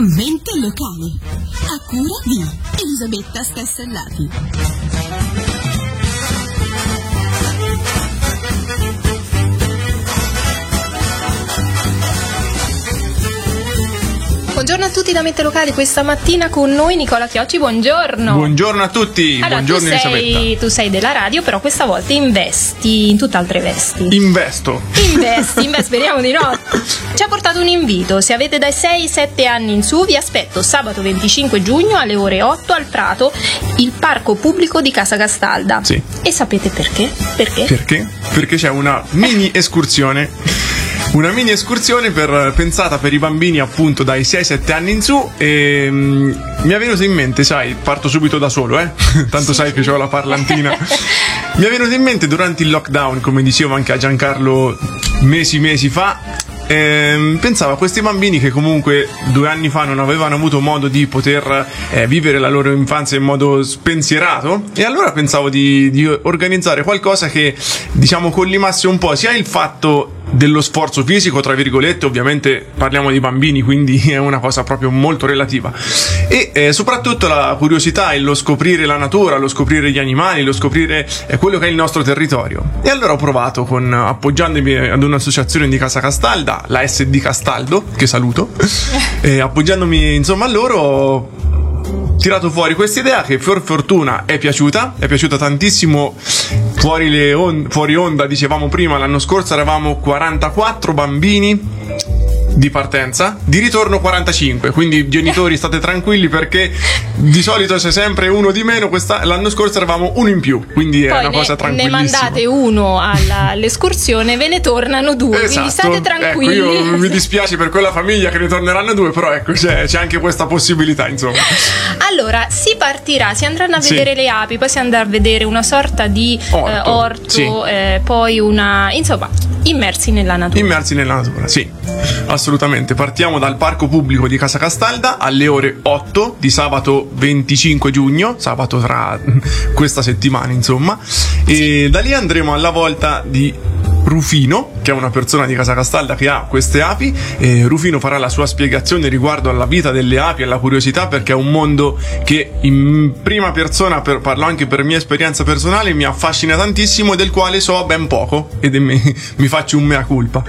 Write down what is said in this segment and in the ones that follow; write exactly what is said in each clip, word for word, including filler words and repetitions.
Mente locale, a cura di Elisabetta Stassellati. Buongiorno a tutti da Mente Locale, questa mattina con noi Nicola Chiocci, buongiorno. Buongiorno a tutti, allora, buongiorno tu sei, Elisabetta. Tu sei della radio, però questa volta investi in tutt'altre vesti. Investo. Investi, investi, speriamo di no. Ci ha portato un invito, se avete dai sei sette anni in su vi aspetto sabato venticinque giugno alle ore otto al Prato, il parco pubblico di Casa Castalda. Sì. E sapete perché? Perché? Perché? Perché c'è una mini escursione. Una mini escursione per, pensata per i bambini appunto dai sei sette anni in su e mm, mi è venuto in mente, sai, parto subito da solo, eh? Tanto sì, sai che ho la parlantina. Mi è venuto in mente durante il lockdown, come dicevo anche a Giancarlo mesi mesi fa, ehm, pensavo a questi bambini che comunque due anni fa non avevano avuto modo di poter eh, vivere la loro infanzia in modo spensierato, e allora pensavo di, di organizzare qualcosa che, diciamo, collimasse un po' sia il fatto dello sforzo fisico, tra virgolette, ovviamente parliamo di bambini, quindi è una cosa proprio molto relativa, e eh, soprattutto la curiosità e lo scoprire la natura, lo scoprire gli animali, lo scoprire eh, quello che è il nostro territorio. E allora ho provato con, appoggiandomi ad un'associazione di Casa Castalda, la S D Castaldo, che saluto, e appoggiandomi insomma a loro ho tirato fuori questa idea che per fortuna è piaciuta, è piaciuta tantissimo. Fuori, le on- fuori onda, dicevamo prima, l'anno scorso eravamo quarantaquattro bambini di partenza, di ritorno quarantacinque, quindi genitori state tranquilli perché di solito c'è sempre uno di meno, questa, l'anno scorso eravamo uno in più, quindi poi è una ne, cosa tranquillissima. ne mandate uno alla, all'escursione, ve ne tornano due, esatto. Quindi state tranquilli. Ecco, io mi dispiace per quella famiglia che ne torneranno due, però ecco, c'è, c'è anche questa possibilità, insomma. Allora, si partirà, si andranno a sì. vedere le api, poi si andrà a vedere una sorta di orto, eh, orto sì. eh, poi una, insomma, immersi nella natura. Immersi nella natura, sì, assolutamente. Partiamo dal parco pubblico di Casa Castalda alle ore otto di sabato venticinque giugno, sabato tra questa settimana, insomma, e da lì andremo alla volta di Rufino, che è una persona di Casa Castalda che ha queste api, e Rufino farà la sua spiegazione riguardo alla vita delle api e alla curiosità, perché è un mondo che in prima persona, per, parlo anche per mia esperienza personale, mi affascina tantissimo e del quale so ben poco, ed mi, mi faccio un mea culpa.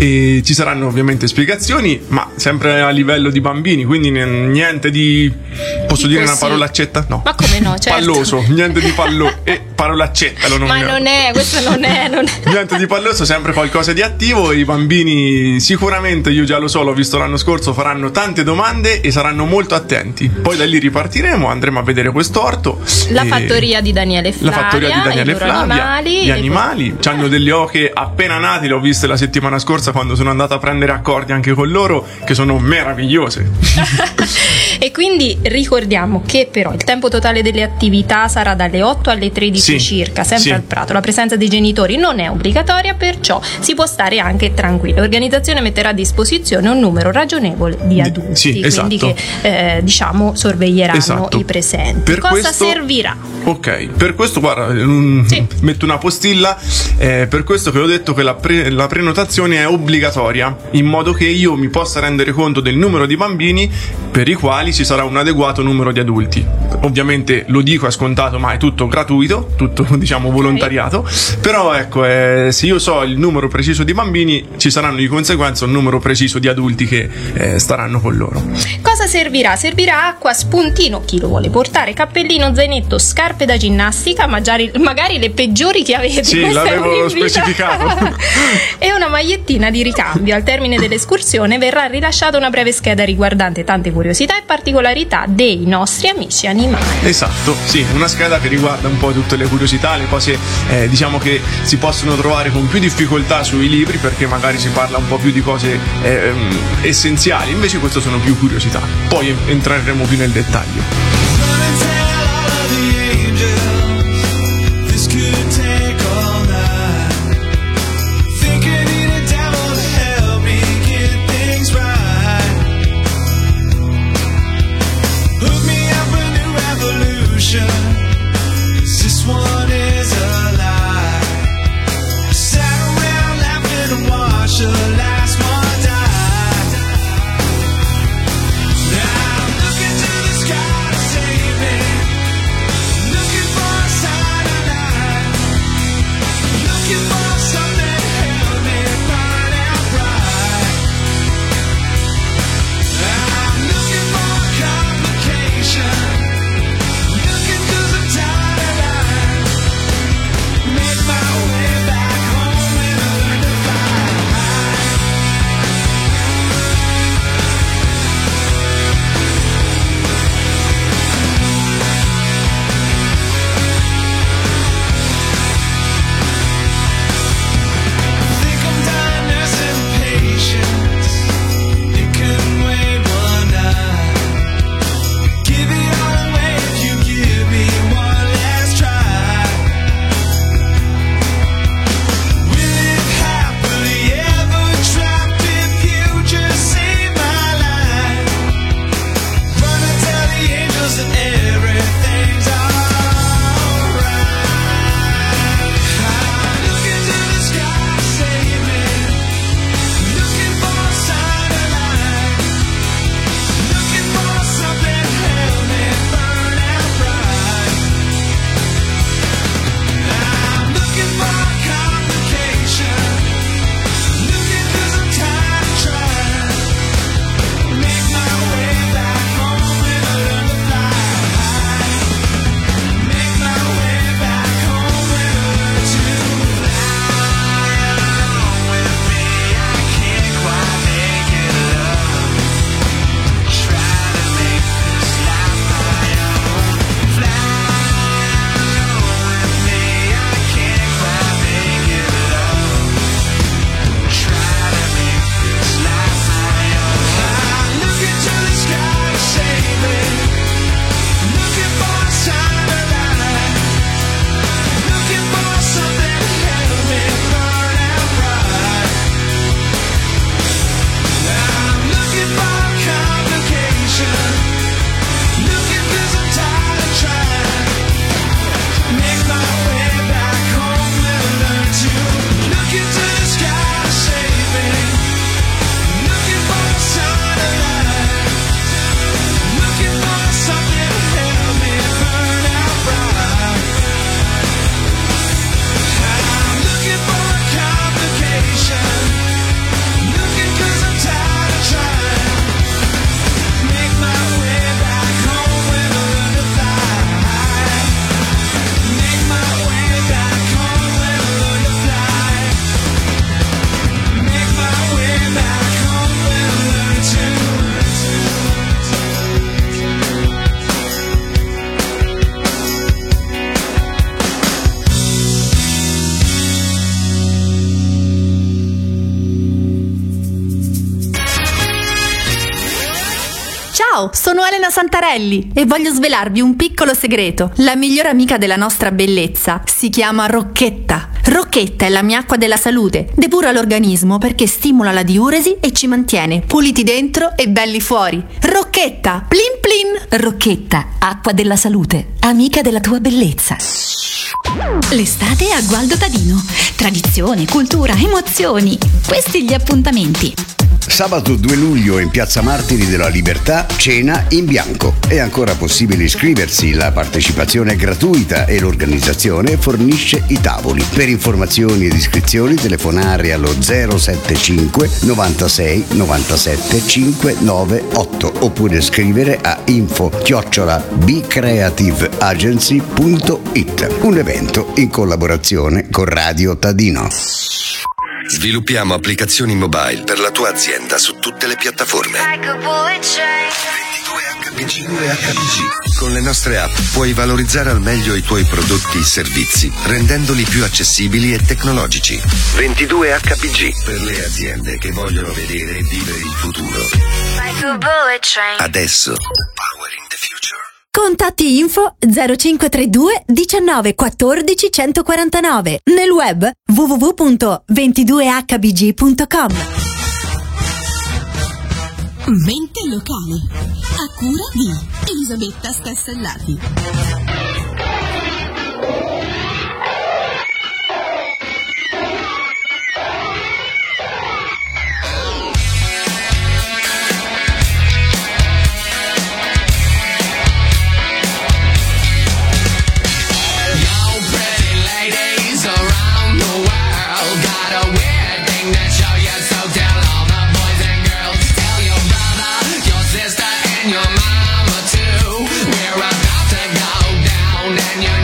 E ci saranno ovviamente spiegazioni, ma sempre a livello di bambini, quindi niente di, posso Dico dire una sì. parolaccetta? No. Ma come no, certo. Palloso, niente di pallo e parolaccetta lo Ma non è, questo non è, non è. Niente di palloso, sempre qualcosa di attivo. I bambini sicuramente, io già lo so, l'ho visto l'anno scorso, faranno tante domande e saranno molto attenti. Poi da lì ripartiremo, andremo a vedere quest'orto, la fattoria di Daniele Flavia, la fattoria di Daniele Flavia, animali, gli animali, poi... hanno delle oche appena nate, le ho viste la settimana scorsa quando sono andata a prendere accordi anche con loro, che sono meravigliose. E quindi ricordiamo che però il tempo totale delle attività sarà dalle otto alle tredici sì, circa, sempre sì. al Prato. La presenza dei genitori non è obbligatoria, perciò si può stare anche tranquilli. L'organizzazione metterà a disposizione un numero ragionevole di adulti, sì, quindi esatto. che eh, diciamo sorveglieranno esatto. i presenti. Per Cosa questo... servirà? Ok, per questo guarda, um, sì. metto una postilla, eh, per questo che ho detto che la, pre- la prenotazione è obbligatoria, in modo che io mi possa rendere conto del numero di bambini per i quali ci sarà un adeguato numero di adulti. Ovviamente lo dico, è scontato, ma è tutto gratuito, tutto diciamo volontariato, okay. Però ecco, eh, se io so il numero preciso di bambini, ci saranno di conseguenza un numero preciso di adulti che eh, staranno con loro. Cosa servirà? Servirà acqua, spuntino, chi lo vuole portare, cappellino, zainetto, scarpe da ginnastica, magari, magari le peggiori che avete. Sì, Questo l'avevo specificato. E una magliettina di ricambio. Al termine dell'escursione verrà rilasciata una breve scheda riguardante tante curiosità e particolarità dei nostri amici animali. Esatto, sì, una scheda che riguarda un po' tutte le curiosità, le cose eh, diciamo che si possono trovare con più difficoltà sui libri, perché magari si parla un po' più di cose eh, essenziali, invece queste sono più curiosità. Poi entreremo più nel dettaglio. This one is a lie. Sat around laughing and watched the last one die. Now Ciao, sono Elena Santarelli e voglio svelarvi un piccolo segreto. La migliore amica della nostra bellezza si chiama Rocchetta. Rocchetta è la mia acqua della salute. Depura l'organismo perché stimola la diuresi e ci mantiene puliti dentro e belli fuori. Rocchetta, plin plin. Rocchetta, acqua della salute, amica della tua bellezza. L'estate a Gualdo Tadino. Tradizione, cultura, emozioni. Questi gli appuntamenti. Sabato due luglio in Piazza Martiri della Libertà, cena in bianco. È ancora possibile iscriversi, la partecipazione è gratuita e l'organizzazione fornisce i tavoli. Per informazioni ed iscrizioni telefonare allo zero sette cinque novantasei novantasette cinquecentonovantaotto oppure scrivere a info chiocciola bcreativeagency punto it. Un evento in collaborazione con Radio Tadino. Sviluppiamo applicazioni mobile per la tua azienda su tutte le piattaforme. ventidue acca pi gi. Con le nostre app puoi valorizzare al meglio i tuoi prodotti e servizi, rendendoli più accessibili e tecnologici. ventidue acca pi gi per le aziende che vogliono vedere e vivere il futuro. Adesso. Powering the future. Contatti info zero cinque tre due diciannove quattordici centoquarantanove. Nel web w w w punto ventidue acca b g punto com. Mente locale. A cura di Elisabetta Scastellati. Your mama too. We're about to go down, and you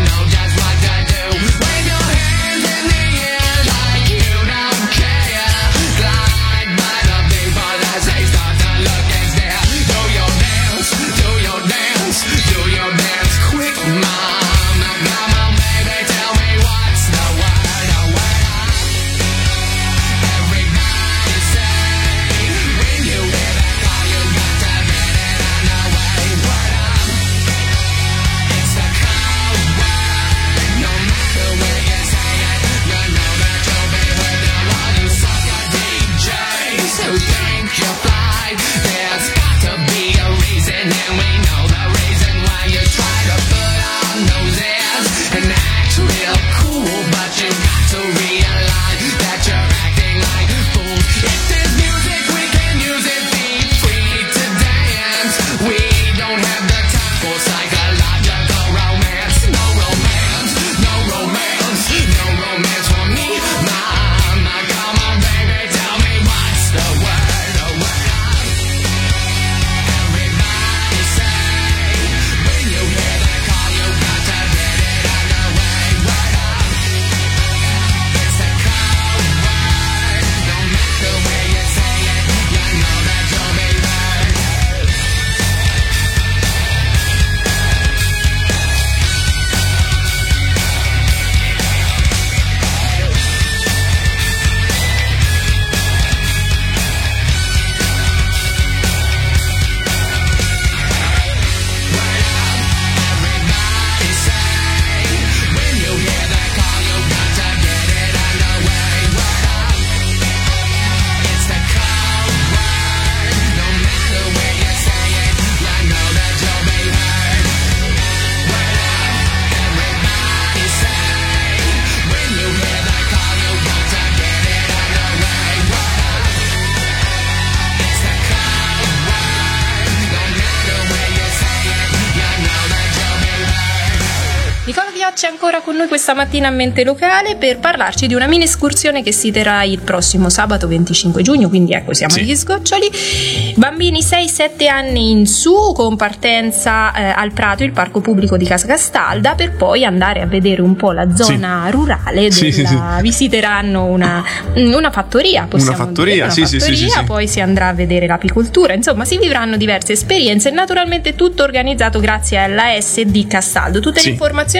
C'è ancora con noi questa mattina a Mente Locale per parlarci di una mini escursione che si terrà il prossimo sabato venticinque giugno, quindi ecco siamo sì. agli sgoccioli. Bambini sei sette anni in su, con partenza eh, al Prato, il parco pubblico di Casa Castalda, per poi andare a vedere un po' la zona sì. rurale della... sì, sì, sì. visiteranno una, una fattoria, possiamo una fattoria, dire, una sì, fattoria, sì, sì, sì. poi si andrà a vedere l'apicoltura, insomma si vivranno diverse esperienze, naturalmente tutto organizzato grazie alla S D Castaldo. Tutte sì. le informazioni potranno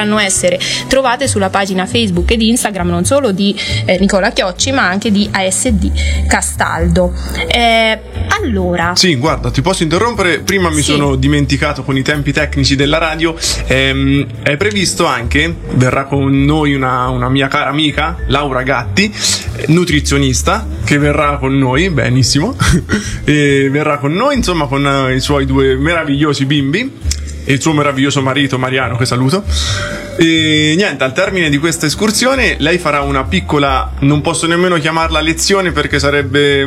potranno essere trovate sulla pagina Facebook ed Instagram non solo di eh, Nicola Chiocci ma anche di A S D Castaldo. Eh, allora sì, guarda, ti posso interrompere? Prima mi Sì. sono dimenticato con i tempi tecnici della radio. Ehm, è previsto anche, verrà con noi una, una mia cara amica, Laura Gatti, nutrizionista, che verrà con noi, benissimo, e verrà con noi, insomma, con eh, i suoi due meravigliosi bimbi e il suo meraviglioso marito Mariano, che saluto. E niente, al termine di questa escursione lei farà una piccola, non posso nemmeno chiamarla lezione perché sarebbe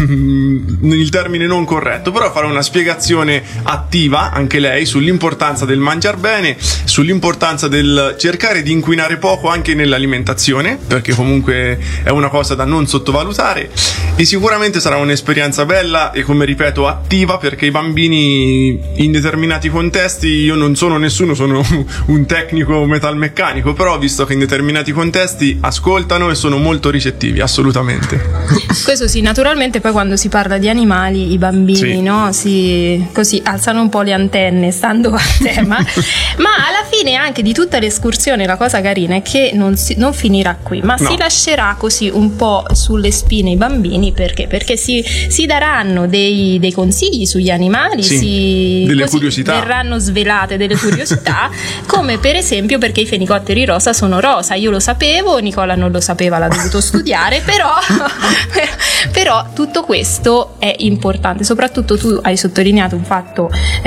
il termine non corretto, però farà una spiegazione attiva anche lei sull'importanza del mangiar bene, sull'importanza del cercare di inquinare poco anche nell'alimentazione, perché comunque è una cosa da non sottovalutare, e sicuramente sarà un'esperienza bella e, come ripeto, attiva, perché i bambini in determinati contesti, io non sono nessuno, sono un tecnico metalmeccanico, però ho visto che in determinati contesti ascoltano e sono molto ricettivi, assolutamente. Questo sì, naturalmente poi quando si parla di animali i bambini Sì. no, si, così alzano un po' le antenne stando a tema, ma alla fine anche di tutta l'escursione la cosa carina è che non, si, non finirà qui, ma No. si lascerà così un po' sulle spine i bambini, perché? Perché si, si daranno dei, dei consigli sugli animali, Sì, si, delle così curiosità. verranno svelate delle curiosità, come per esempio perché i fenicotteri rosa sono rosa. Io lo sapevo, Nicola non lo sapeva, l'ha dovuto studiare, però, però tutto questo è importante. Soprattutto tu hai sottolineato un fatto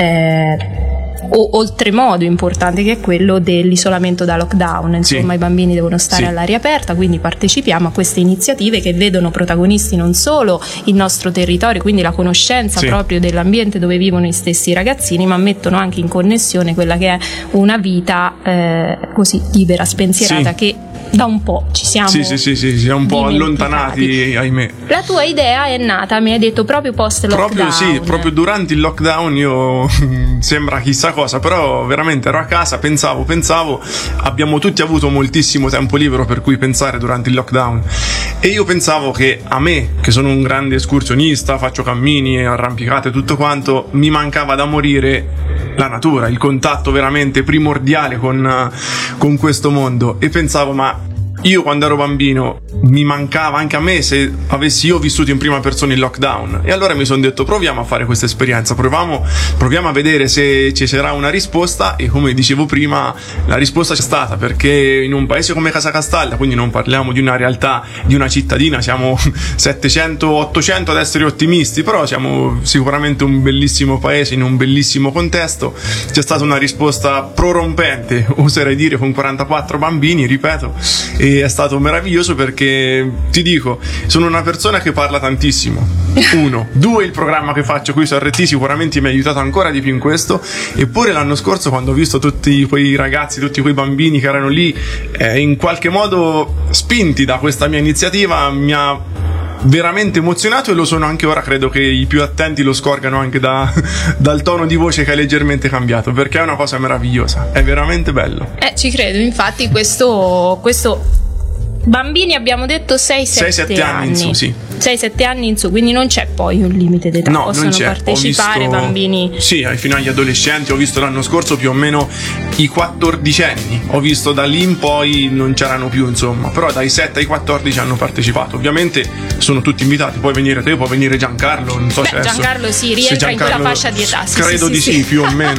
eh, o, oltremodo importante, che è quello dell'isolamento da lockdown. Insomma, Sì. i bambini devono stare Sì. all'aria aperta, quindi partecipiamo a queste iniziative che vedono protagonisti non solo il nostro territorio, quindi la conoscenza Sì. proprio dell'ambiente dove vivono i stessi ragazzini, ma mettono anche in connessione quella che è una vita eh, così libera, spensierata, Sì. che da un po' ci siamo Sì, sì, sì, sì, siamo un po' dimenticati. allontanati, ahimè. La tua idea è nata, mi hai detto, proprio post lockdown. Proprio sì, proprio durante il lockdown io sembra chissà cosa, però veramente ero a casa, pensavo, pensavo, abbiamo tutti avuto moltissimo tempo libero per cui pensare durante il lockdown, e io pensavo che a me, che sono un grande escursionista, faccio cammini, arrampicate, tutto quanto, mi mancava da morire la natura, il contatto veramente primordiale con, con questo mondo, e pensavo, ma io quando ero bambino mi mancava anche a me se avessi io vissuto in prima persona il lockdown, e allora mi sono detto proviamo a fare questa esperienza, proviamo, proviamo a vedere se ci sarà una risposta, e come dicevo prima la risposta c'è stata, perché in un paese come Casa Castalda, quindi non parliamo di una realtà, di una cittadina, siamo settecento ottocento ad essere ottimisti, però siamo sicuramente un bellissimo paese in un bellissimo contesto, c'è stata una risposta prorompente, oserei dire, con quarantaquattro bambini, ripeto, e è stato meraviglioso perché ti dico, sono una persona che parla tantissimo, uno, due, il programma che faccio qui su R T sicuramente mi ha aiutato ancora di più in questo, eppure l'anno scorso quando ho visto tutti quei ragazzi, tutti quei bambini che erano lì eh, in qualche modo spinti da questa mia iniziativa, mi ha veramente emozionato, e lo sono anche ora. Credo che i più attenti lo scorgano anche da, dal tono di voce che è leggermente cambiato, perché è una cosa meravigliosa, è veramente bello. Eh, ci credo, infatti questo, questo bambini abbiamo detto sei sette anni in su, sì. sei sette anni in su, quindi non c'è poi un limite d'età, No, possono non c'è. partecipare Ho visto, bambini. Sì, fino agli adolescenti. Ho visto l'anno scorso più o meno i quattordicenni. Ho visto da lì in poi non c'erano più, insomma. Però dai sette ai quattordici hanno partecipato. Ovviamente sono tutti invitati. Puoi venire te, può venire Giancarlo. Non so Beh, se adesso- Giancarlo sì, se rientra in quella Giancarlo- fascia di età. Sì, credo sì, di sì, sì, sì. più o meno.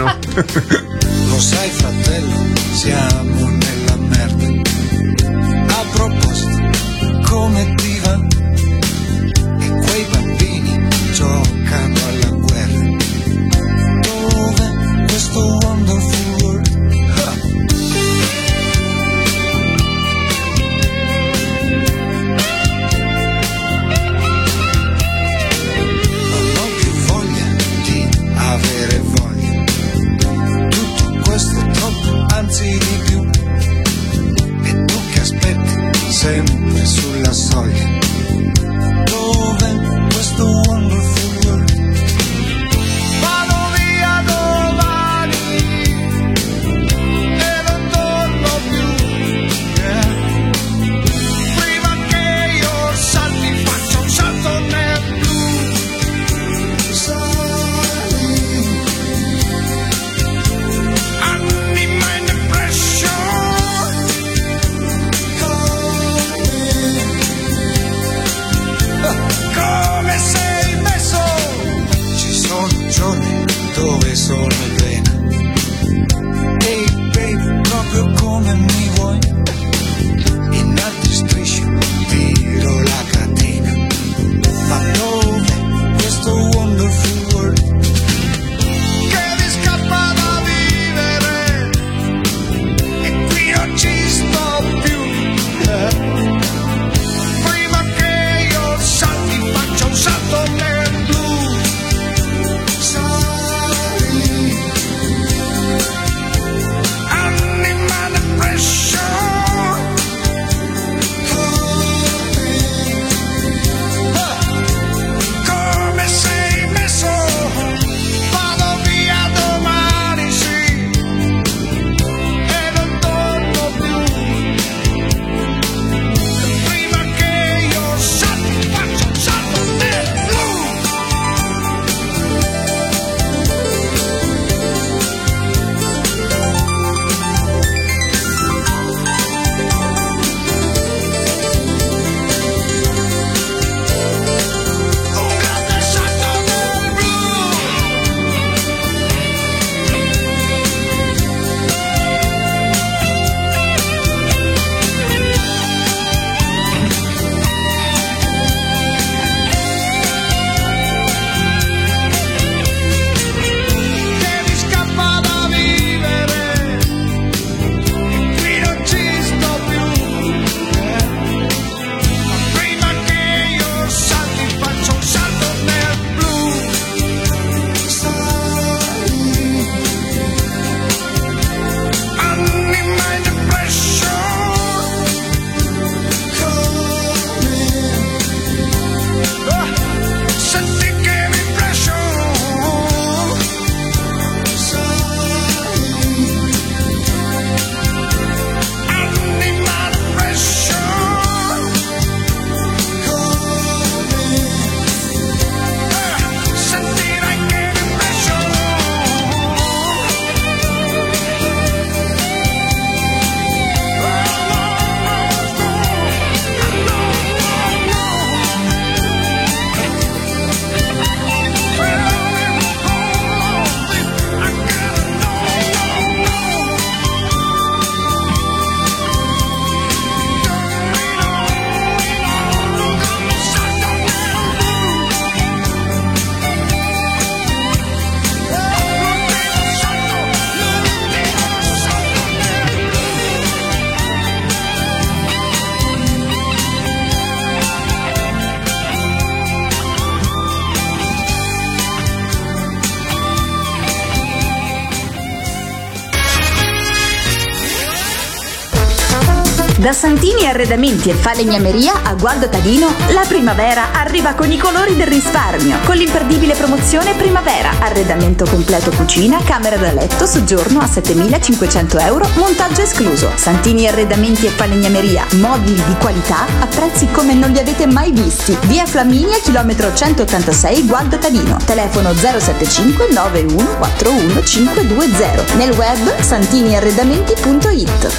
Lo sai fratello, siamo nella merda. A proposito, come ti va? E quei bambini giocano alla guerra. Dove questo wonderful world? Ah. Non ho più voglia di avere voglia. Tutto questo troppo, anzi di più. E tu che aspetti sempre sulla soglia. Dove questo wonderful world? Vado via domani e non torno più. Yeah. Prima che io salti faccio un salto nel blu. Sali, anima in depression. Da Santini Arredamenti e Falegnameria a Gualdo Tadino, la primavera arriva con i colori del risparmio. Con l'imperdibile promozione Primavera, arredamento completo cucina, camera da letto, soggiorno a settemilacinquecento euro, montaggio escluso. Santini Arredamenti e Falegnameria, mobili di qualità a prezzi come non li avete mai visti. Via Flaminia, chilometro centottantasei, Gualdo Tadino. Telefono zero sette cinque nove uno quattro uno cinque due zero. Nel web santini arredamenti punto it.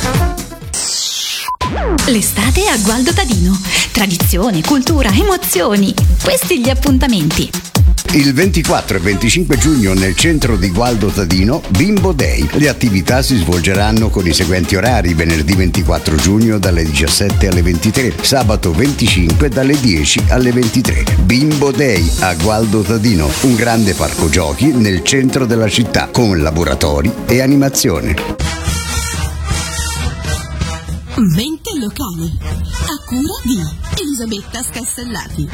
L'estate a Gualdo Tadino. Tradizione, cultura, emozioni. Questi gli appuntamenti. Il ventiquattro e venticinque giugno nel centro di Gualdo Tadino, Bimbo Day. Le attività si svolgeranno con i seguenti orari: venerdì ventiquattro giugno dalle diciassette alle ventitré, sabato venticinque dalle dieci alle ventitré. Bimbo Day a Gualdo Tadino, un grande parco giochi nel centro della città con laboratori e animazione. Mente locale, a cura di Elisabetta Scassellati.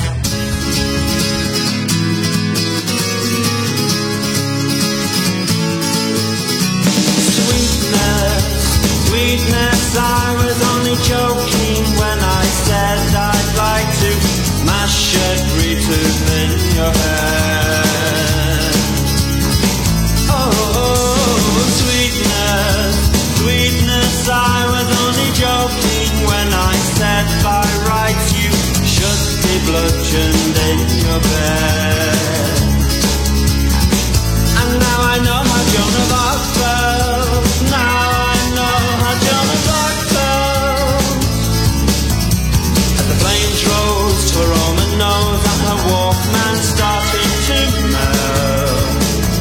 Sweetness, I was only joking when I said I'd like to mash every tooth in your head. Oh, sweetness, sweetness, I was only joking when I said by rights you should be bludgeoned in your bed. And now I know how Joan of Arc felt. Now flames rose to a Roman nose and her Walkman started to melt.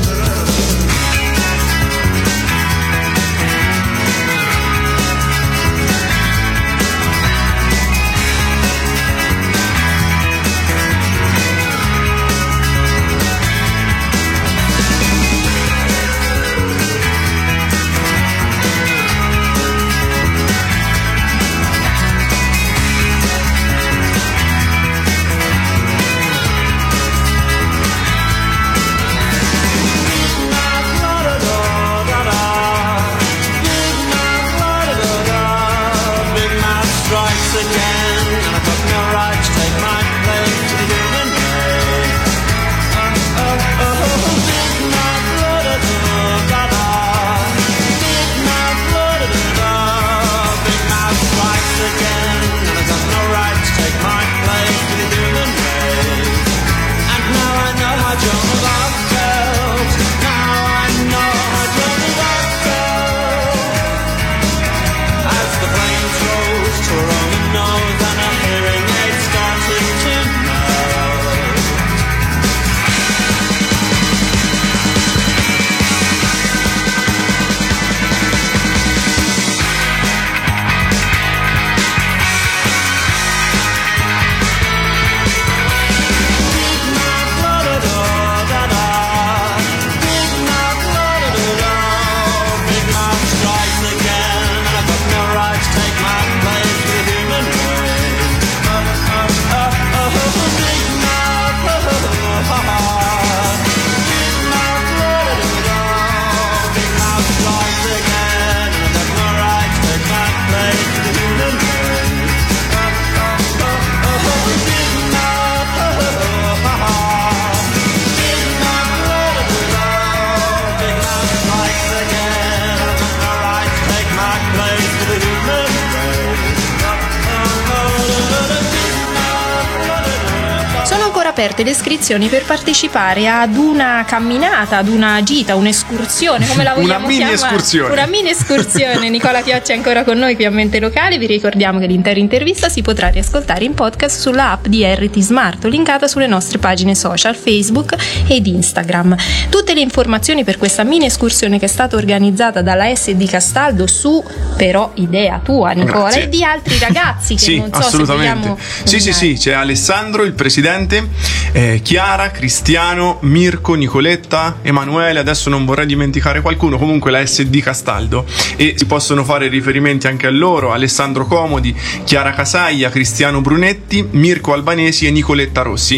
aperte le iscrizioni per partecipare ad una camminata, ad una gita, un'escursione, come la vogliamo una mini chiamare? Escursione. Una mini escursione. Nicola Chioccia è ancora con noi qui a Mente Locale. Vi ricordiamo che l'intera intervista si potrà riascoltare in podcast sulla app di R T Smart, linkata sulle nostre pagine social Facebook ed Instagram. Tutte le informazioni per questa mini escursione, che è stata organizzata dalla S D Castaldo su però idea tua, Nicola, Grazie. e di altri ragazzi che sì, non so assolutamente. se vogliamo sì sì sì c'è Alessandro il presidente, eh, Chiara, Cristiano, Mirko, Nicoletta, Emanuele, adesso non vorrei dimenticare qualcuno, comunque la S D Castaldo, e si possono fare riferimenti anche a loro: Alessandro Comodi, Chiara Casaglia, Cristiano Brunetti, Mirko Albanesi e Nicoletta Rossi.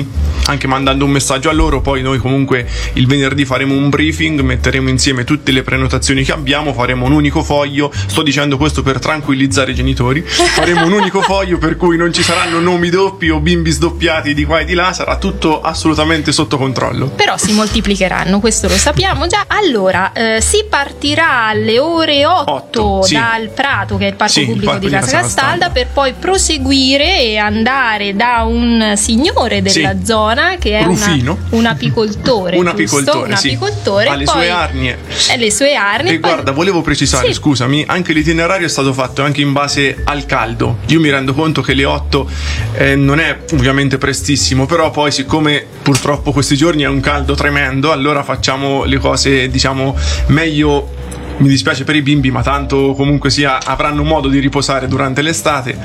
anche mandando un messaggio a loro. Poi noi comunque il venerdì faremo un briefing, metteremo insieme tutte le prenotazioni che abbiamo, faremo un unico foglio, sto dicendo questo per tranquillizzare i genitori, faremo un unico foglio per cui non ci saranno nomi doppi o bimbi sdoppiati di qua e di là, sarà tutto assolutamente sotto controllo. Però si moltiplicheranno, questo lo sappiamo già. Allora, eh, si partirà alle ore otto, otto sì. dal Prato, che è il parco sì, pubblico il parco di Casa Castalda, per poi proseguire e andare da un signore della sì. zona che è una, un apicoltore, un apicoltore, un sì. apicoltore ha le poi, sue arnie e le sue arnie e poi... guarda, volevo precisare, sì. scusami, anche l'itinerario è stato fatto anche in base al caldo. Io mi rendo conto che le otto eh, non è ovviamente prestissimo, però poi siccome purtroppo questi giorni è un caldo tremendo, allora facciamo le cose diciamo meglio. Mi dispiace per i bimbi, ma tanto comunque sia avranno modo di riposare durante l'estate.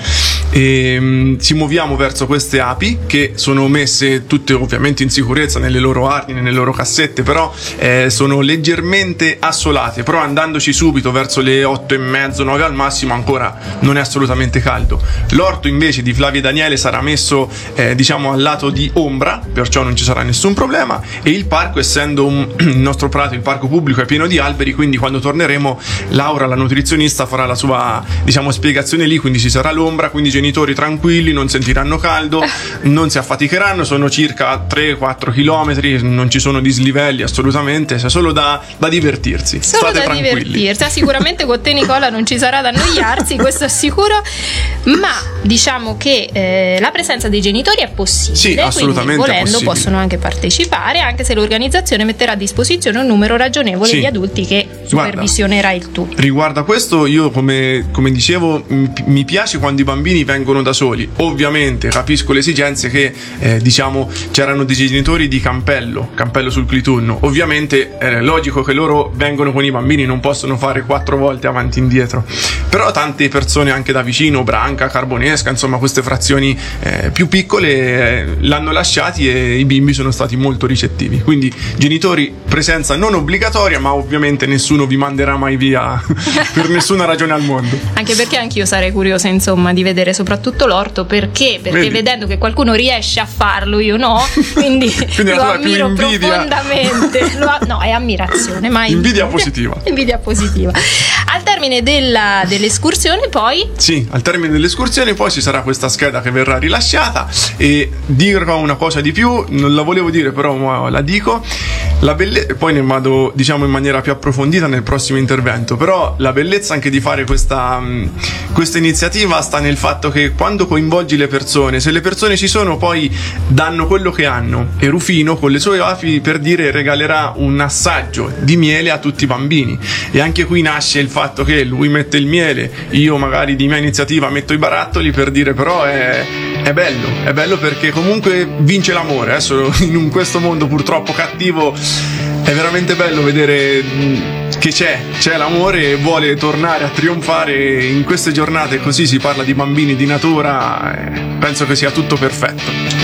E um, ci muoviamo verso queste api che sono messe tutte ovviamente in sicurezza nelle loro arnie, nelle loro cassette, però eh, sono leggermente assolate. Però andandoci subito verso le otto e mezzo, nove al massimo, ancora non è assolutamente caldo. L'orto invece di Flavia e Daniele sarà messo eh, diciamo al lato di ombra, perciò non ci sarà nessun problema. E il parco, essendo un, il nostro prato, il parco pubblico è pieno di alberi, quindi quando torneremo Laura, la nutrizionista, farà la sua diciamo spiegazione lì, quindi ci sarà l'ombra, quindi i genitori tranquilli, non sentiranno caldo, non si affaticheranno, sono circa tre quattro chilometri, non ci sono dislivelli assolutamente, c'è solo da, da divertirsi. Solo State da tranquilli. divertirsi. Ah, sicuramente con te Nicola non ci sarà da annoiarsi, questo è sicuro, ma diciamo che eh, la presenza dei genitori è possibile, sì, assolutamente, quindi volendo possono anche partecipare, anche se l'organizzazione metterà a disposizione un numero ragionevole sì. di adulti che supervisionerà il tutto. Riguardo a questo, io come, come dicevo, mi, mi piace quando i bambini vengono da soli. Ovviamente capisco le esigenze che eh, diciamo c'erano dei genitori di Campello, Campello sul Clitunno. Ovviamente è logico che loro vengono con i bambini, non possono fare quattro volte avanti e indietro. Però tante persone anche da vicino, Branca, Carbonesca, insomma queste frazioni eh, più piccole eh, l'hanno lasciati e i bimbi sono stati molto ricettivi. Quindi genitori, presenza non obbligatoria, ma ovviamente nessuno vi manderà mai via per nessuna ragione al mondo. Anche perché anch'io sarei curiosa insomma di vedere soprattutto l'orto, perché perché Vedi? vedendo che qualcuno riesce a farlo, io no, quindi, quindi lo ammiro profondamente. Lo a... no, è ammirazione, ma invidia positiva. Invidia positiva. Al termine della, dell'escursione poi sì, al termine dell'escursione poi ci sarà questa scheda che verrà rilasciata. E dirò una cosa di più, non la volevo dire però ma la dico, la belle... poi ne vado diciamo in maniera più approfondita nel prossimo intervento, però la bellezza anche di fare questa, questa iniziativa sta nel fatto che quando coinvolgi le persone, se le persone ci sono poi danno quello che hanno, e Rufino con le sue api per dire regalerà un assaggio di miele a tutti i bambini, e anche qui nasce il fatto che lui mette il miele, io magari di mia iniziativa metto i barattoli, per dire però è, è bello, è bello perché comunque vince l'amore. Adesso in questo mondo purtroppo cattivo è veramente bello vedere che c'è, c'è l'amore e vuole tornare a trionfare in queste giornate, così si parla di bambini, di natura, penso che sia tutto perfetto.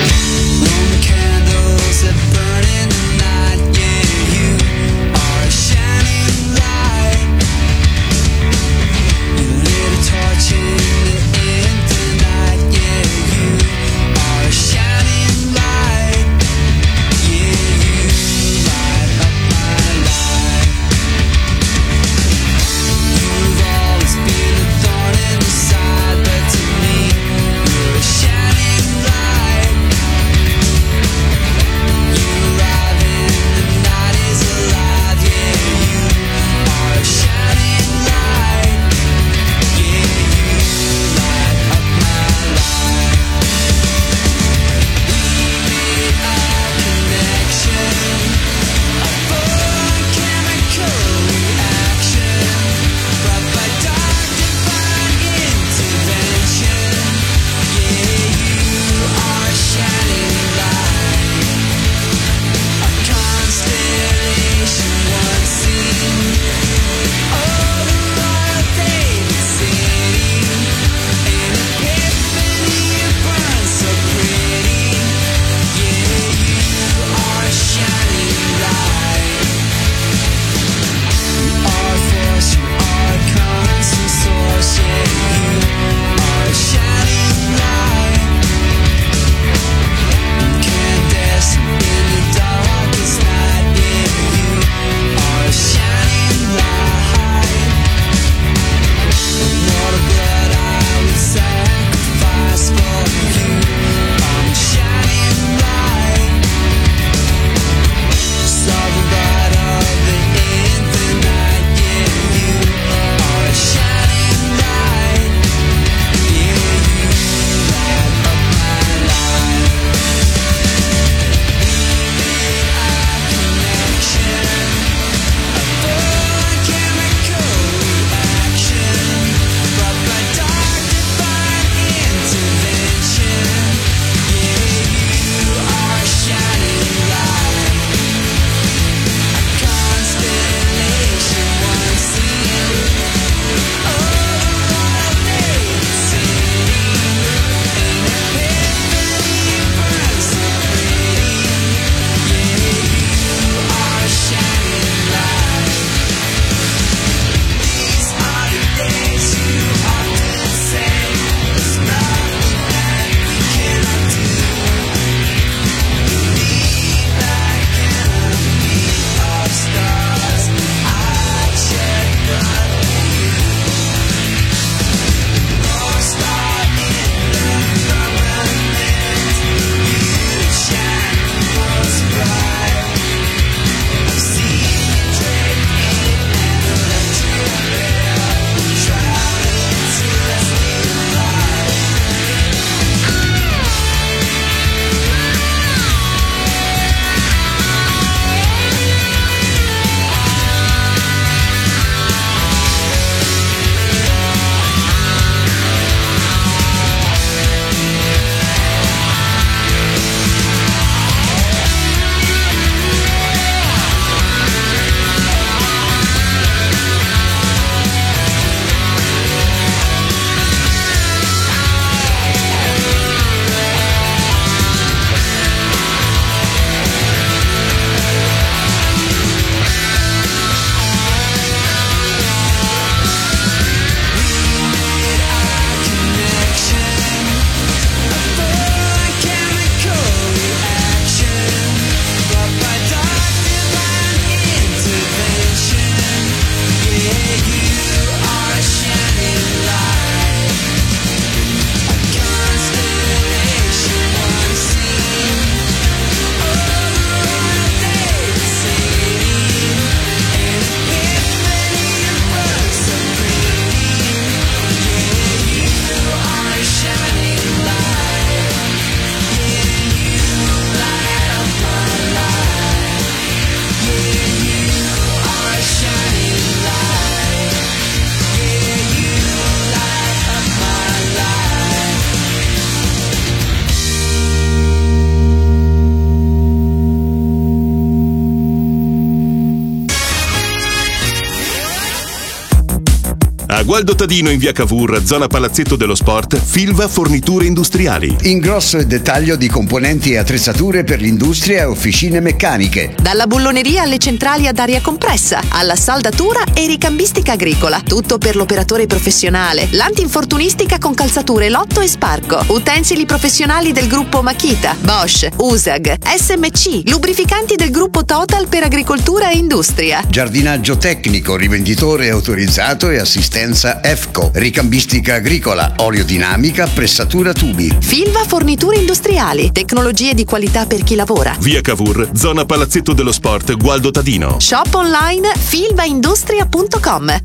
Gualdo Tadino in via Cavour, zona Palazzetto dello Sport, Filva Forniture Industriali. Ingrosso e dettaglio di componenti e attrezzature per l'industria e officine meccaniche. Dalla bulloneria alle centrali ad aria compressa, alla saldatura e ricambistica agricola. Tutto per l'operatore professionale. L'antinfortunistica con calzature Lotto e Sparco. Utensili professionali del gruppo Makita, Bosch, U S A G, S M C. Lubrificanti del gruppo Total per agricoltura e industria. Giardinaggio tecnico, rivenditore autorizzato e assistenza E F C O. Ricambistica agricola, oleodinamica, pressatura tubi. Filva Forniture Industriali. Tecnologie di qualità per chi lavora. Via Cavour, zona Palazzetto dello Sport, Gualdo Tadino. Shop online filvaindustria punto com.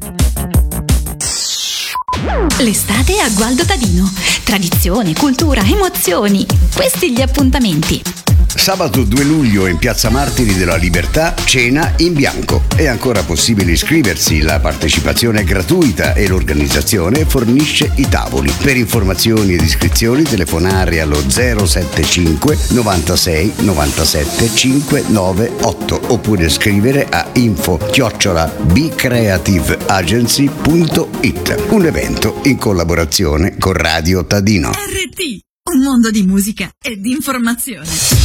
L'estate a Gualdo Tadino. Tradizione, cultura, emozioni. Questi gli appuntamenti. Sabato due luglio in Piazza Martiri della Libertà, cena in bianco. È ancora possibile iscriversi, la partecipazione è gratuita e l'organizzazione fornisce i tavoli. Per informazioni ed iscrizioni telefonare allo zero sette cinque novantasei novantasette cinquecentonovantaotto oppure scrivere a info chiocciola b creative agency punto it. Un evento in collaborazizione con Radio Tadino. R T, un mondo di musica e di informazione.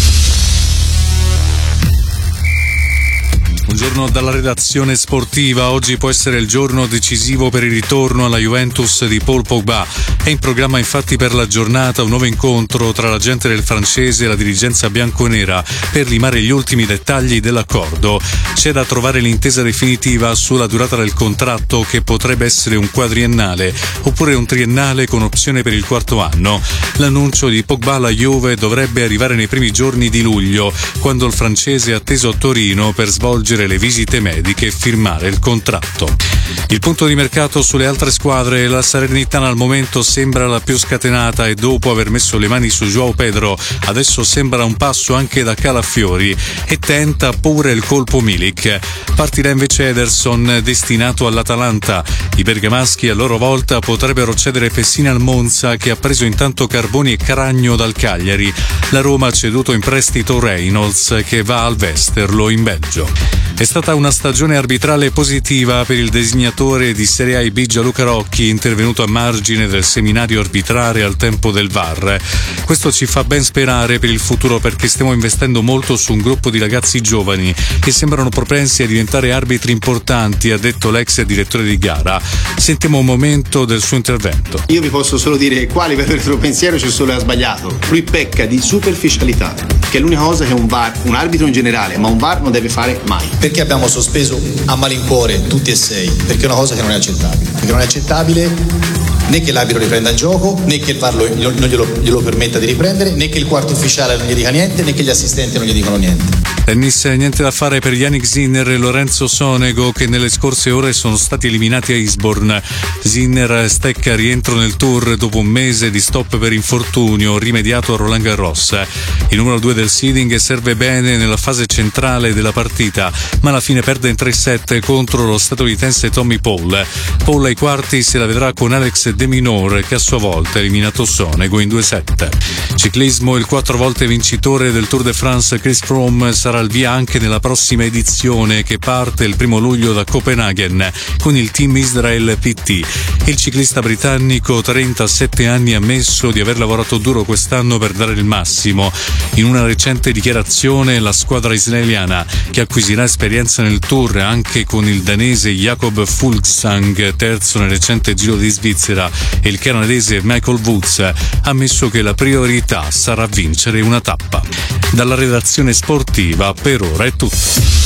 Buongiorno dalla redazione sportiva. Oggi può essere il giorno decisivo per il ritorno alla Juventus di Paul Pogba. È in programma infatti per la giornata un nuovo incontro tra l'agente del francese e la dirigenza bianconera per limare gli ultimi dettagli dell'accordo. C'è da trovare l'intesa definitiva sulla durata del contratto, che potrebbe essere un quadriennale oppure un triennale con opzione per il quarto anno. L'annuncio di Pogba alla Juve dovrebbe arrivare nei primi giorni di luglio, quando il francese è atteso a Torino per svolgere le visite mediche e firmare il contratto. Il punto di mercato sulle altre squadre: la Salernitana al momento sembra la più scatenata e dopo aver messo le mani su João Pedro adesso sembra un passo anche da Calafiori e tenta pure il colpo Milik. Partirà invece Ederson, destinato all'Atalanta. I bergamaschi a loro volta potrebbero cedere Pessina al Monza, che ha preso intanto Carboni e Cragno dal Cagliari. La Roma ha ceduto in prestito Reynolds, che va al Westerlo in Belgio. È stata una stagione arbitrale positiva per il designatore di Serie A I B Gianluca Rocchi, intervenuto a margine del seminario arbitrale al tempo del V A R. Questo ci fa ben sperare per il futuro, perché stiamo investendo molto su un gruppo di ragazzi giovani che sembrano propensi a diventare arbitri importanti, ha detto l'ex direttore di gara. Sentiamo un momento del suo intervento. Io vi posso solo dire quale per il suo pensiero c'è solo ha sbagliato. Lui pecca di superficialità, che è l'unica cosa che un V A R, un arbitro in generale, ma un V A R non deve fare mai. Perché abbiamo sospeso a malincuore tutti e sei? Perché è una cosa che non è accettabile. Perché non è accettabile né che l'arbitro riprenda il gioco, né che il V A R lo, non glielo, glielo permetta di riprendere, né che il quarto ufficiale non gli dica niente, né che gli assistenti non gli dicono niente. Tennis, niente da fare per Yannick Sinner e Lorenzo Sonego, che nelle scorse ore sono stati eliminati a Eastbourne. Sinner stecca rientro nel tour dopo un mese di stop per infortunio rimediato a Roland Garros. Il numero due del seeding serve bene nella fase centrale della partita, ma alla fine perde in tre set contro lo statunitense Tommy Paul. Paul ai quarti se la vedrà con Alex De Minaur, che a sua volta ha eliminato Sonego in due set. Ciclismo, il quattro volte vincitore del Tour de France Chris Froome sarà al via anche nella prossima edizione, che parte il primo luglio da Copenaghen con il team Israel P T. Il ciclista britannico, trentasette anni, ha ammesso di aver lavorato duro quest'anno per dare il massimo. In una recente dichiarazione, la squadra israeliana, che acquisirà esperienza nel Tour anche con il danese Jakob Fuglsang, terzo nel recente Giro di Svizzera, e il canadese Michael Woods, ha ammesso che la priorità sarà vincere una tappa. Dalla redazione sportiva per ora è tutto.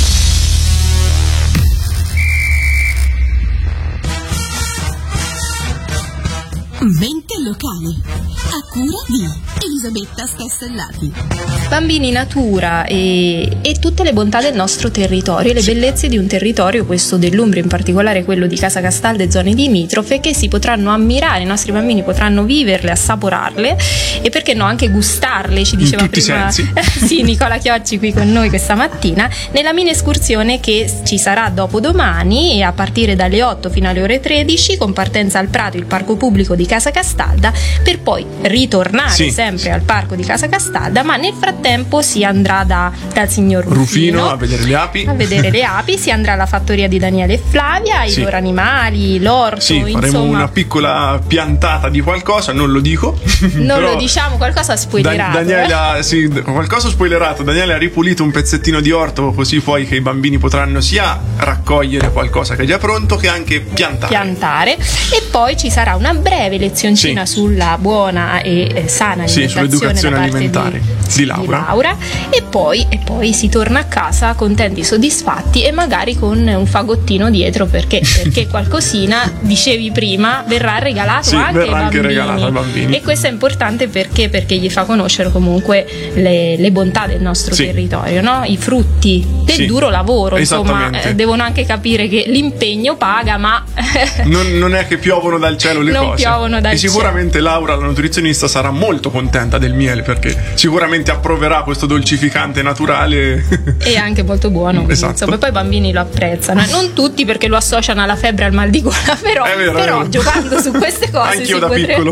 Mente locale, a cura di Elisabetta Stassellati. Bambini, natura e, e tutte le bontà del nostro territorio e le bellezze di un territorio, questo dell'Umbria, in particolare quello di Casa Castalda e zone limitrofe, che si potranno ammirare, i nostri bambini potranno viverle, assaporarle e perché no anche gustarle, ci diceva in tutti prima i sensi. sì, Nicola Chiocci qui con noi questa mattina nella mini escursione che ci sarà dopodomani e a partire dalle otto fino alle ore tredici, con partenza al Prato, il parco pubblico di Casa Castalda, Castalda, per poi ritornare Sì. sempre al parco di Casa Castalda, ma nel frattempo si andrà da, dal signor Rufino, Rufino a vedere le api. a vedere le api, si andrà alla fattoria di Daniele e Flavia, i Sì. loro animali, l'orto, Sì, faremo insomma. una piccola piantata di qualcosa, non lo dico. Non però lo diciamo, qualcosa spoilerato. Da- Daniele eh. ha, sì, qualcosa spoilerato. Daniele ha ripulito un pezzettino di orto, così poi che i bambini potranno sia raccogliere qualcosa che è già pronto che anche piantare. piantare e poi ci sarà una breve lezioncina Sì. sulla buona e eh, sana Sì, alimentazione sull'educazione da parte alimentare di, di Laura. di Laura e poi, e poi si torna a casa contenti, soddisfatti e magari con un fagottino dietro perché, perché qualcosina, dicevi prima, verrà regalato Sì, anche, verrà ai anche bambini. regalato ai bambini. E questo è importante perché, perché gli fa conoscere comunque le, le bontà del nostro Sì. territorio, no? I frutti del Sì. duro lavoro, insomma, Esattamente. eh, devono anche capire che l'impegno paga, ma Non, non è che piovono dal cielo le Non cose. piovono dal e sicuramente Laura, la nutrizionista, sarà molto contenta del miele perché sicuramente approverà questo dolcificante naturale. è anche molto buono, quindi, Esatto. insomma, e poi i bambini lo apprezzano, non tutti perché lo associano alla febbre e al mal di gola, però, È vero, è però vero. giocando su queste cose Anch'io si, da potrebbe, piccolo.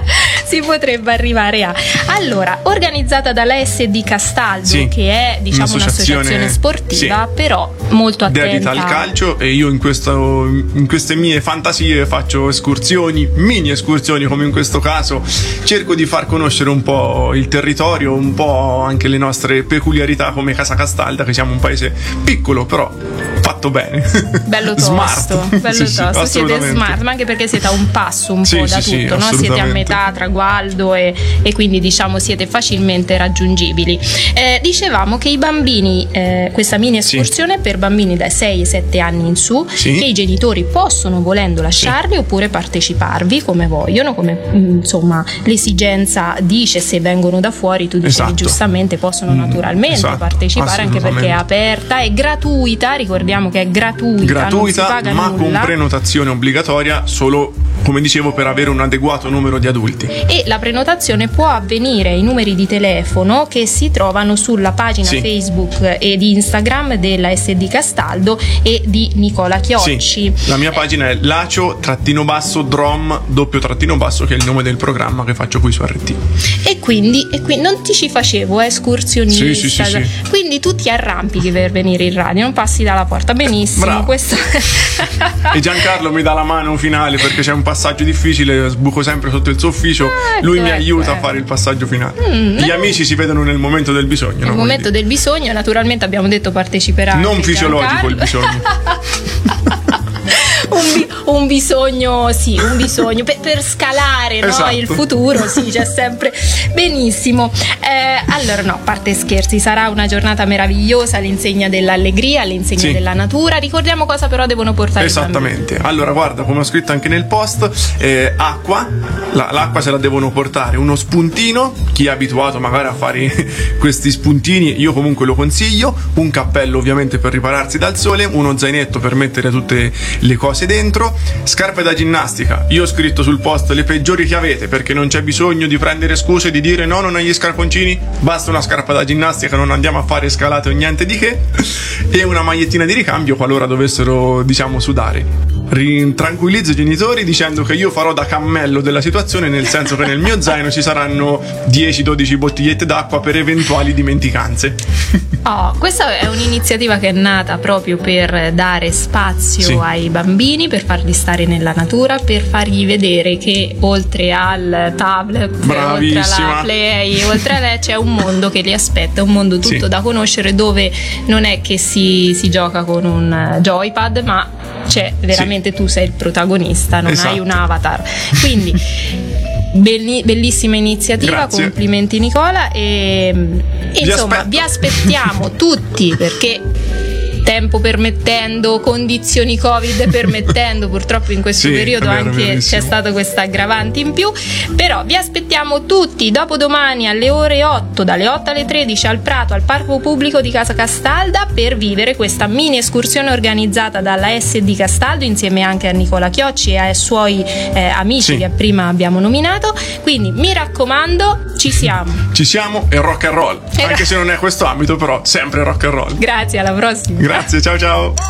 si potrebbe arrivare a allora, organizzata dalla S D Castaldo, Sì, che è diciamo un'associazione- un'associazione sportiva, sì. però molto attenta Dedita al calcio, e io in, questo, in queste mie fantasie faccio escursioni, mini escursioni come in questo caso, cerco di far conoscere un po' il territorio, un po' anche le nostre peculiarità come Casa Castalda, che siamo un paese piccolo però fatto bene. bello tosto, Smart. bello Sì, sì, tosto, siete assolutamente. smart, ma anche perché siete a un passo un Sì, po' da sì, sì, tutto, no? Siete a assolutamente. metà tra Gualdo e, e quindi diciamo siete facilmente raggiungibili. Eh, dicevamo che i bambini, eh, questa mini escursione per bambini dai sei ai sette anni in su, Sì. che i genitori possono volendo lasciarli oppure parteciparvi come vogliono, come mm, insomma l'esigenza dice, se vengono da fuori tu dicevi Esatto. giustamente possono naturalmente esatto, partecipare, anche perché è assolutamente. aperta, è gratuita, ricordiamo che è gratuita, non si gratuita paga ma nulla. con prenotazione obbligatoria solo, come dicevo, per avere un adeguato numero di adulti. E la prenotazione può avvenire ai numeri di telefono che si trovano sulla pagina Sì. Facebook e di Instagram della S D Castaldo e di Nicola Chiocci. Sì, la mia pagina è lacio trattino basso drom doppio trattino basso, che è il nome del programma che faccio qui su R T. E quindi, e qui non ti ci facevo, eh, escursionista. Sì, sì, sì, sì. Quindi tu ti arrampichi per venire in radio, non passi dalla porta. Benissimo. Bravo. Questo E Giancarlo mi dà la mano finale perché c'è un passaggio difficile, sbuco sempre sotto il suo ufficio, lui mi ecco, aiuta ecco. a fare il passaggio finale. Mm, Gli no. amici si vedono nel momento del bisogno, nel no? momento del bisogno, naturalmente abbiamo detto parteciperà. Non anche fisiologico il Giancarlo. bisogno. un, bi- un bisogno, sì, un bisogno per, per scalare, no, Esatto. il futuro, sì, c'è sempre. Benissimo. Eh, allora, no, a parte scherzi, sarà una giornata meravigliosa all'insegna dell'allegria, all'insegna Sì. della natura. Ricordiamo cosa però devono portare i bambini. Esattamente. Allora, guarda, come ho scritto anche nel post, eh, acqua, la- l'acqua se la devono portare, uno spuntino, chi è abituato magari a fare questi spuntini, io comunque lo consiglio, un cappello ovviamente per ripararsi dal sole, uno zainetto per mettere tutte le cose dentro, scarpe da ginnastica. Io ho scritto sul post le peggiori che avete, perché non c'è bisogno di prendere scuse, di dire no, non hai gli scarponcini, basta una scarpa da ginnastica, non andiamo a fare scalate o niente di che, e una magliettina di ricambio qualora dovessero, diciamo, sudare. Rin- tranquillizzo i genitori dicendo che io farò da cammello della situazione, nel senso che nel mio zaino ci saranno dieci dodici bottigliette d'acqua per eventuali dimenticanze. Oh, questa è un'iniziativa che è nata proprio per dare spazio Sì. ai bambini, per farli stare nella natura, per fargli vedere che oltre al tablet, oltre Bravissima. alla play, oltre a lei c'è un mondo che li aspetta, un mondo tutto Sì. da conoscere, dove non è che si, si gioca con un eh, joypad, ma c'è veramente tu sei il protagonista, non Esatto. hai un avatar. Quindi belli- bellissima iniziativa, Grazie. complimenti Nicola e, e Vi insomma aspetto. vi aspettiamo tutti, perché tempo permettendo, condizioni Covid permettendo, purtroppo in questo Sì, periodo è vero, anche verissimo. c'è stato questa aggravante in più, però vi aspettiamo tutti dopodomani alle ore otto, dalle otto alle tredici al Prato, al Parco Pubblico di Casa Castalda, per vivere questa mini escursione organizzata dalla S D Castaldo insieme anche a Nicola Chiocci e ai suoi eh, amici Sì. che prima abbiamo nominato. Quindi mi raccomando, ci siamo. Ci siamo e rock and roll, E anche ro- se non è questo ambito, però sempre rock and roll. Grazie, alla prossima. Grazie, ciao ciao.